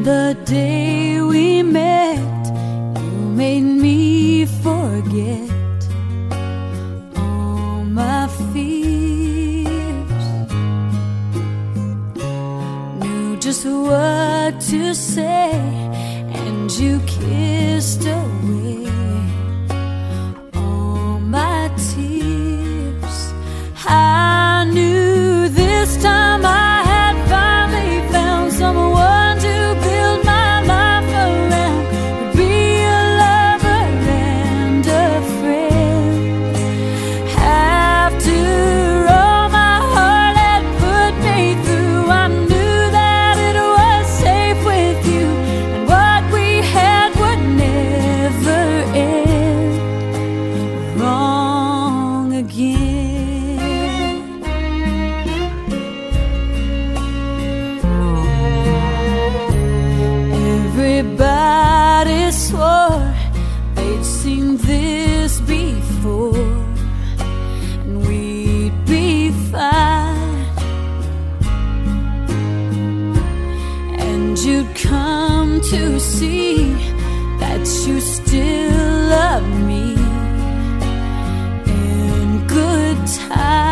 the day we met, you made me forget all my fears. Knew just what to say, and you kissed away all my tears. I knew this time I had finally found someone to build my life around. Would be a lover and a friend. After all my heart had put me through, I knew that it was safe with you, and what we had would never end wrong again. Everybody swore they'd seen this before, and we'd be fine, and you'd come to see that you still love me in good times.